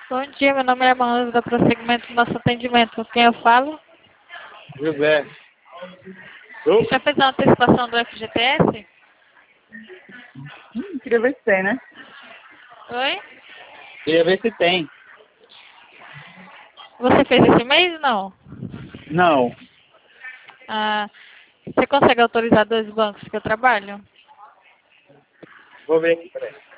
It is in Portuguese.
Bom dia, meu nome é Amanda, da prosseguimento do nosso atendimento. Com quem eu falo? José. Você já fez a antecipação do FGTS? Queria ver se tem, né? Oi? Queria ver se tem. Você fez esse mês, não? Não. Ah, você consegue autorizar 2 bancos que eu trabalho? Vou ver aqui, peraí.